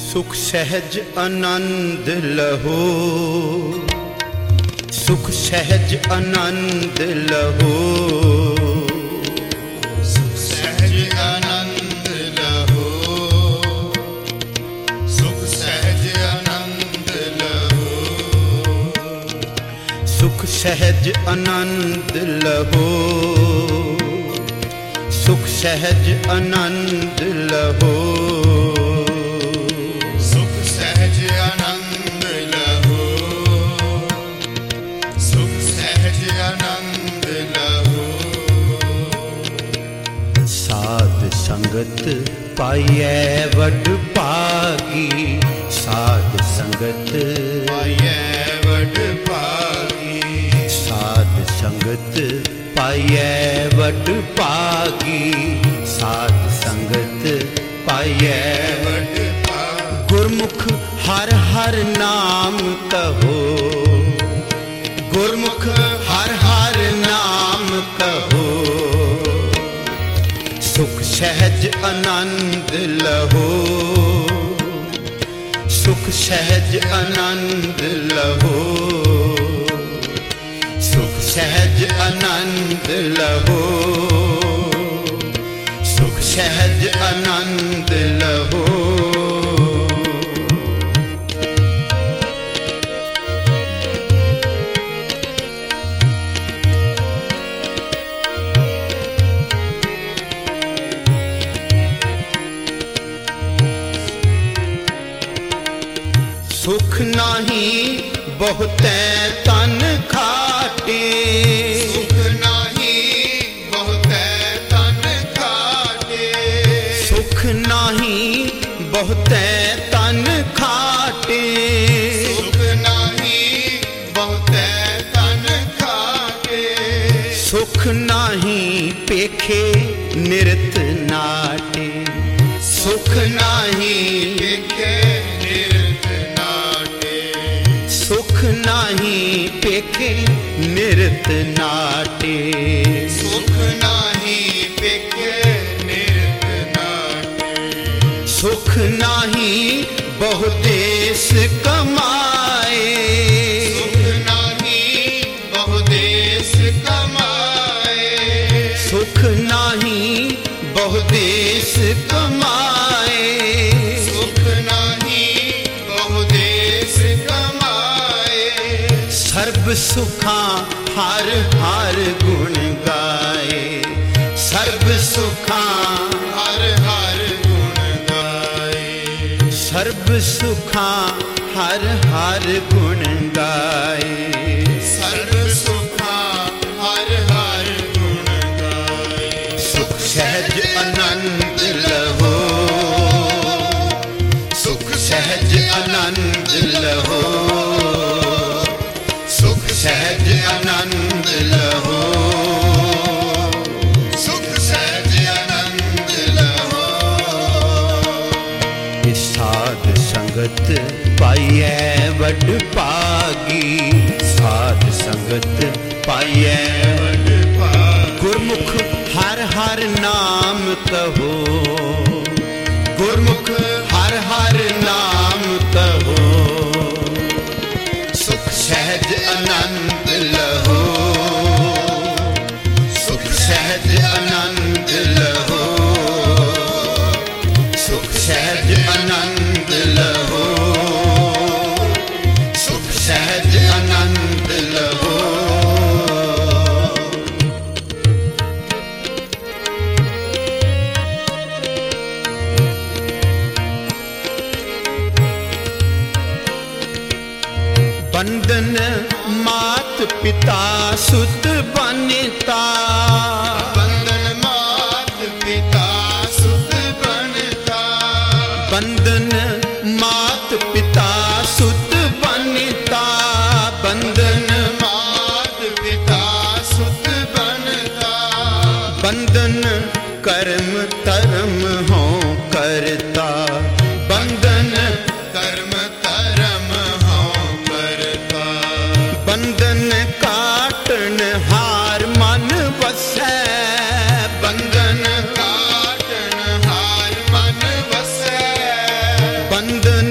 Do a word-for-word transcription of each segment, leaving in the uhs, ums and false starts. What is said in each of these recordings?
सुख सहज आनंद लहो, सुख सहज आनंद लहो, सुख सहज आनंद लहो, सुख सहज आनंद लहो, सुख सहज आनंद लहो, सुख सहज आनंद लहो, सुख सहज आनंद लहो, सुख सहज आनंद लहो। साध संगत पाइयै वड भागी, साध संगत पाइयै वड भागी, साध संगत पाइयै वड भागी, साध संगत पाइयै वड भागी। गुरमुख हर हर नाम कहो, गुरमुख हर हर नाम कहो, सुख सहज आनंद लहो, सुख सहज आनंद लहो, सुख सहज आनंद लहो, सुख सहज आनंद लहो। सुख नाही बहुते तन खाटे, सुख नाही बहुते तन खाटे, सुख नाही बहुते तन खाटे, सुख नाही बहुते तन खाटे, सुख नाही पेखे निरत नाटे, सुख नाही पेखे निरत नाटे, सुख नाही पेखे निरत नाटे, सुख नाही पेखे निरत नाटे, सुख नाही बहुदेश कमाए, सुख नाही बहुदेश कमाए, सुख नाही बहुदेश कमाए, सुख नाही बहुदेश कमाए, सर्ब सुखा हर हर गुण गाए, सर्ब सुखा हर हर गुण गाए, सर्ब सुखा हर हर गुण गाए, सर्व सुखा हर हर गुण गाए। सुख सहज आनंद लहो, सुख सहज आनंद लहो, सुख सहज आनंद लहो, सुख सहज आनंद लहो। साध संगत पाइयै वड भागी, साध संगत पाइयै वड भागी। गुरमुख हर हर नाम कहो, गुरमुख हर हर नाम कहो, सुख सहज आनंद लहो, सुख सहज आनंद लहो, सुख सहज आनंद लहो, सुख सहज आनंद लहो। बंधन मात पिता सुत बनता, बंधन मात पिता सुत बनता, बंधन मात पिता सुत बनता, बंधन मात पिता सुत बनता, बंधन कर्म धर्म हो करता, बंधन कर्म धर्म हो करता, बंधन काटन हार मन वसै, बंधन काटन हार मन वसै, बंधन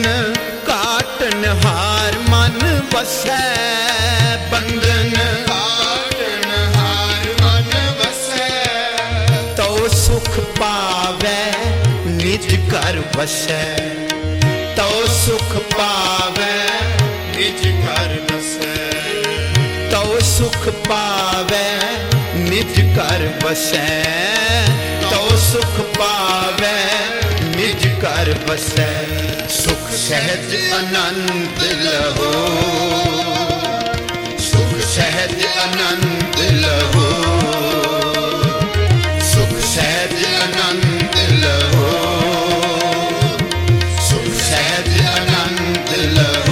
ਵਸੈ ਬੰਧਨ ਕਾਟਨ ਹਾਰ ਮਨ ਵਸੈ ਤਉ ਸੁਖ ਪਾਵੈ ਨਿਜ ਘਰ ਵਸੈ ਤਉ ਸੁਖ ਪਾਵੈ ਨਿਜ ਘਰ ਵਸੈ ਤਉ ਸੁਖ ਪਾਵੈ ਨਿਜ ਘਰ ਵਸੈ ਤਉ ਸੁਖ ਪਾਵੈ ਨਿਜ ਘਰ ਵਸੈ ਸੁਖ ਸਹਿਜ ਆਨੰਦ ਲਹੋ ਸੁਖ ਸਹਿਜ ਆਨੰਦ ਲਹੋ ਸੁਖ ਸਹਿਜ ਆਨੰਦ ਲਹੋ ਸੁਖ ਸਹਿਜ ਆਨੰਦ ਲਹੋ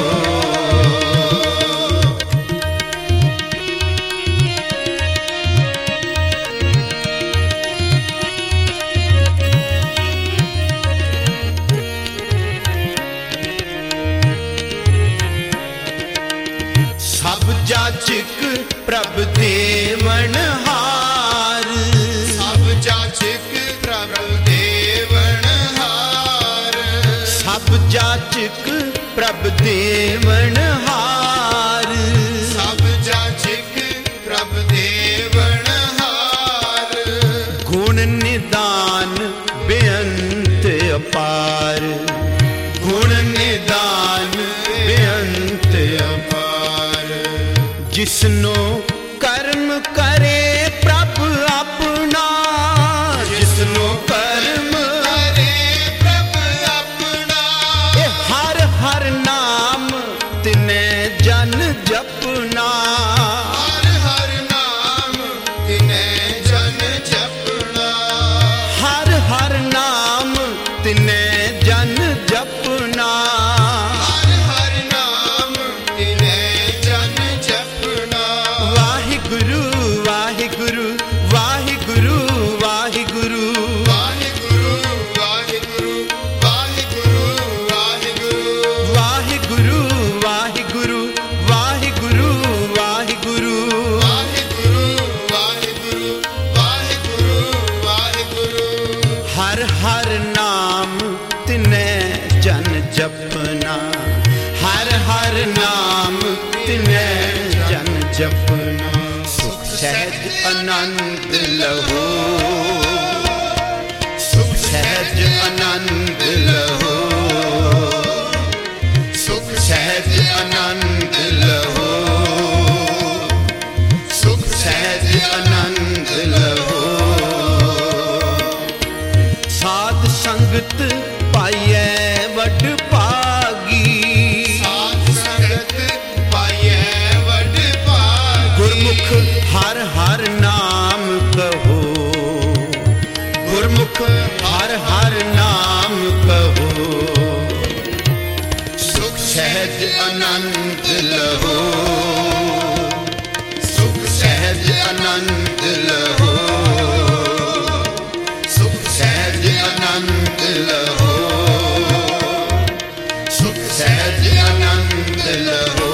ਜਾਚਕ ਪ੍ਰਭ ਦੇਵਨ ਹਾਰ ਸਭ ਜਾਚਕ ਪ੍ਰਭ ਦੇਵਨ ਹਾਰ ਸਭ ਜਾਚਕ ਪ੍ਰਭ ਦੇਵਨ ਹਾਰ ਸਭ ਜਾਚਕ ਪ੍ਰਭ ਦੇਵਨ ਹਾਰ ਗੁਣ ਨਿਦਾਨ ਬੇਅੰਤ ਅਪਾਰ ਗੁਣ ਨਿਦਾਨ ਬੇਅੰਤ ਅਪਾਰ ਜਿਸਨੋ ਕਰਮ ਕਰੇ ਪ੍ਰਭ ਆਪਣਾ ਜਿਸਨੋ ਕਰਮ ਕਰੇ ਪ੍ਰਭ ਆਪਣਾ ਇਹ ਹਰ ਹਰ ਨਾਮ ਤਿਨੈ ਜਨ ਜਪਨਾ ਹਰ ਹਰ ਨਾਮ ਤਿਨੈ ਜਨ ਜਪਣਾ ਹਰ ਹਰ ਨਾਮ ਤਿਨੈ ਜਨ ਜਪਨਾ ਹਰ ਹਰ ਨਾਮ ਤਿਨੈ ਜਨ ਜਪਣਾ ਵਾਹਿਗੁਰੂ ਵਾਹਿਗੁਰੂ ਵਾਹਿਗੁਰੂ ਵਾਹਿਗੁਰੂ ਵਾਹਿਗੁਰੂ ਵਾਹਿਗੁਰੂ ਵਾਹਿਗੁਰੂ ਵਾਹਿਗੁਰੂ ਵਾਹਿਗੁਰੂ ਵਾਹਿਗੁਰੂ ਵਾਹਿਗੁਰੂ ਵਾਹਿਗੁਰੂ ਵਾਹਿਗੁਰੂ ਵਾਹਿਗੁਰੂ ਵਾਹਿਗੁਰੂ ਵਾਹਿਗੁਰੂ ਹਰ ਹਰ ਨਾਮ ਤਿਨੈ ਜਨ ਜਪਨਾ ਹਰ ਹਰ ਨਾਮ ਤਿਨੈ ਜਨ ਜਪਨਾ ਸੁਖ ਸਹਿਜ ਆਨੰਦ ਲਹੋ ਸੁਖ ਸਹਿਜ ਆਨੰਦ ਲਹੋ ਸੁਖ ਸਹਿਜ ਆਨੰਦ ਲਹੋ ਸੁਖ ਸਹਿਜ ਆਨੰਦ ਲਹੋ ਸਾਧ ਸੰਗਤ ਪਾਈਐ ਵੱਡ ਭਾਗੀ ਸਾਧ ਸੰਗਤ ਪਾਈਐ ਵੱਡ ਭਾਗੀ ਗੁਰਮੁਖ ਹਰ ਹਰ ਨਾਮ ਕਹੋ ਗੁਰਮੁਖ ਹਰ ਹਰ ਨਾਮ ਕਹੋ ਸੁਖ ਸਹਿਜ ਆਨੰਦ ਲਹੋ ਸੁਖ ਸਹਿਜ ਆਨੰਦ ਲਹੋ ਸੁਖ ਸਹਿਜ ਆਨੰਦ ਲਹੋ ਸੁਖ ਸਹਿਜ ਆਨੰਦ ਲਹੋ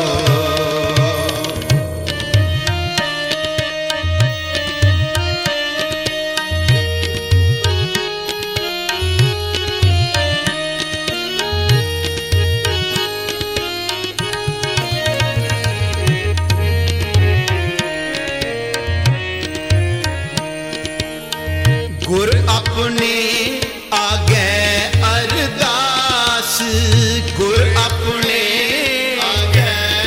ਗੁਰ ਆਪਣੇ ਆਗੇ ਅਰਦਾਸ ਗੁਰ ਆਪਣੇ ਆਗੇ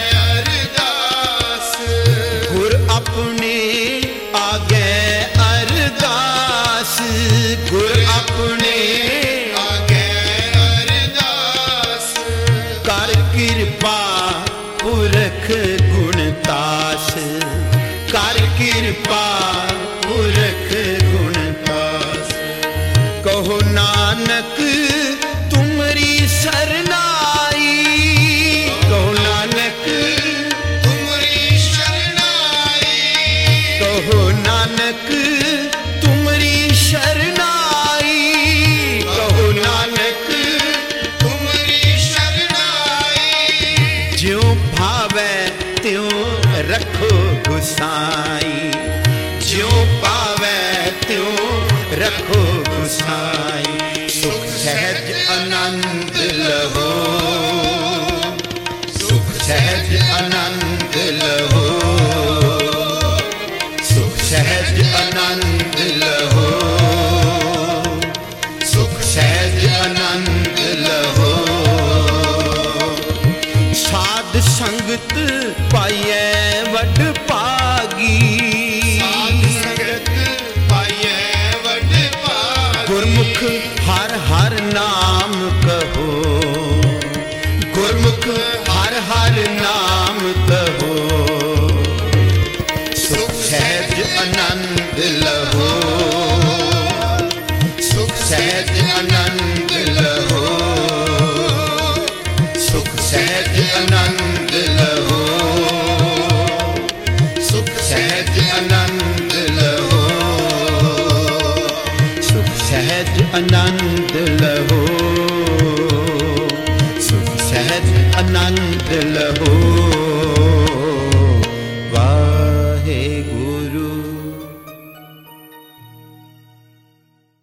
ਅਰਦਾਸ ਗੁਰ ਆਪਣੇ ਆਗੇ ਅਰਦਾਸ ਗੁਰ ਆਪਣੇ ਆਗੇ ਅਰਦਾਸ ਕਰ ਕਿਰਪਾ ਪੁਰਖ ਗੁਣਤਾਸ ਕਰ ਕਿਰਪਾ ਪੁਰਖ ਗੁਣਤਾਸ ਕਹੋ ਨਾਨਕ ਤੁਮਰੀ ਸਰਨਾਈ ਕਹੋ ਨਾਨਕ ਤੁਮਰੀ ਸ਼ਰਨਾਈ ਕਹੋ ਨਾਨਕ ਤੁਮਰੀ ਸ਼ਰਨਾਈ ਕਹੋ ਨਾਨਕ ਤੁਮਰੀ ਸ਼ਰਨਾਈ ਜਿਉ ਭਾਵੈ ਤਿਉ ਰੱਖੋ ਗੁਸਾਈ ਜਿਉ ਪਾਵੈ ਤਿਉ ਰੱਖੋ ਗੁਸਾਈ ਸੁਖ ਸਹਿਜ ਆਨੰਦ ਲਹੋ ਸੁਖ सहज आनंद लहो, सुख सहज आनंद लहो, सुख सहज आनंद लहो। साध संगत पाइए वड भागी, साध संगत पाइए वड भागी। गुरमुख हर हर नाम कहो, गुरमुख हर हर नाम कहो, सुख सहज आनंद लहो, सुख सहज आनंद लहो, सुख सहज आनंद लहो, सुख सहज आनंद लहो, सुख सहज आनंद लहो, सुख सहज आनंद लहो। वाहे गुरु।